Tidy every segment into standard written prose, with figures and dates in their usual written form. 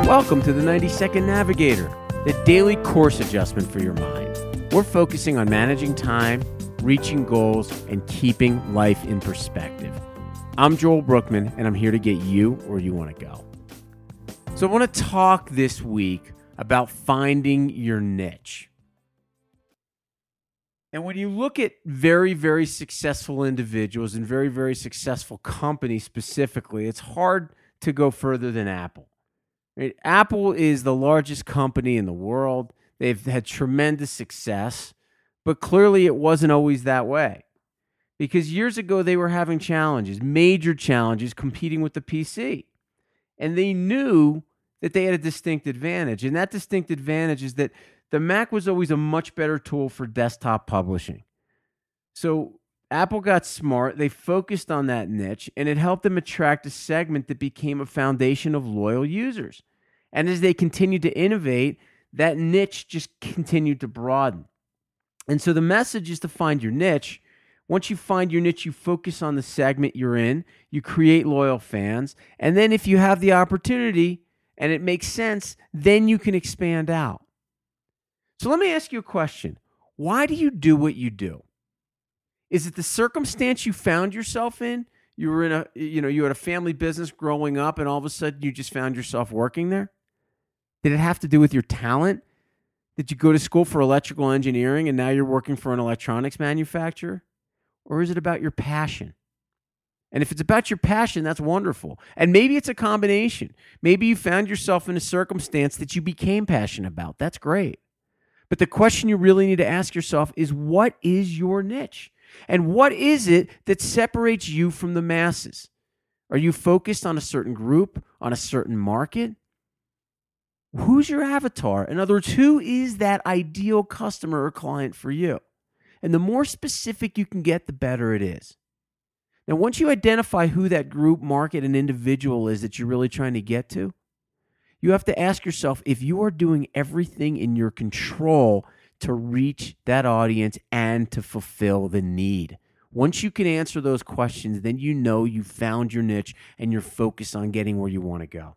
Welcome to the 90-Second Navigator, the daily course adjustment for your mind. We're focusing on managing time, reaching goals, and keeping life in perspective. I'm Joel Brookman, and I'm here to get you where you want to go. So I want to talk this week about finding your niche. And when you look at very, very successful individuals and very, very successful companies specifically, it's hard to go further than Apple. Right? Apple is the largest company in the world. They've had tremendous success, but clearly it wasn't always that way. Because years ago, they were having challenges, major challenges, competing with the PC. And they knew that they had a distinct advantage. And that distinct advantage is that the Mac was always a much better tool for desktop publishing. So Apple got smart. They focused on that niche, and it helped them attract a segment that became a foundation of loyal users. And as they continued to innovate, that niche just continued to broaden. And so the message is to find your niche. Once you find your niche, you focus on the segment you're in, you create loyal fans, and then if you have the opportunity and it makes sense, then you can expand out. So let me ask you a question. Why do you do what you do? Is it the circumstance you found yourself in? You were in you had a family business growing up and all of a sudden you just found yourself working there? Did it have to do with your talent? Did you go to school for electrical engineering and now you're working for an electronics manufacturer? Or is it about your passion? And if it's about your passion, that's wonderful. And maybe it's a combination. Maybe you found yourself in a circumstance that you became passionate about. That's great. But the question you really need to ask yourself is, what is your niche? And what is it that separates you from the masses? Are you focused on a certain group, on a certain market? Who's your avatar? In other words, who is that ideal customer or client for you? And the more specific you can get, the better it is. Now, once you identify who that group, market, and individual is that you're really trying to get to, you have to ask yourself if you are doing everything in your control to reach that audience and to fulfill the need. Once you can answer those questions, then you know you found your niche and you're focused on getting where you want to go.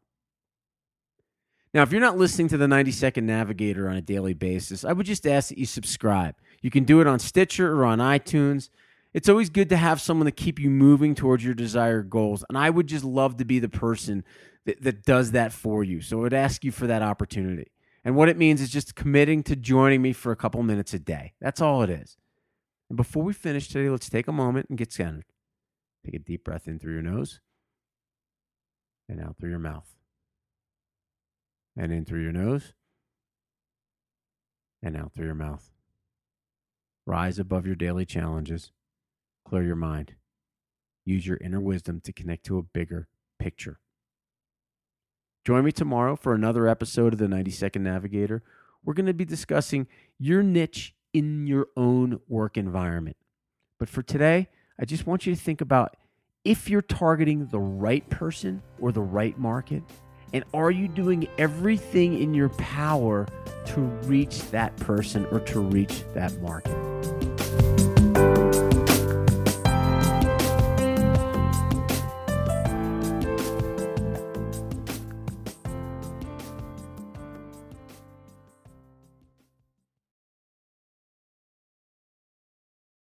Now, if you're not listening to the 90-Second Navigator on a daily basis, I would just ask that you subscribe. You can do it on Stitcher or on iTunes. It's always good to have someone to keep you moving towards your desired goals, and I would just love to be the person that does that for you. So I would ask you for that opportunity. And what it means is just committing to joining me for a couple minutes a day. That's all it is. And before we finish today, let's take a moment and get centered. Take a deep breath in through your nose and out through your mouth. And in through your nose and out through your mouth. Rise above your daily challenges. Clear your mind. Use your inner wisdom to connect to a bigger picture. Join me tomorrow for another episode of the 90-Second Navigator. We're going to be discussing your niche in your own work environment. But for today, I just want you to think about if you're targeting the right person or the right market, and are you doing everything in your power to reach that person or to reach that market?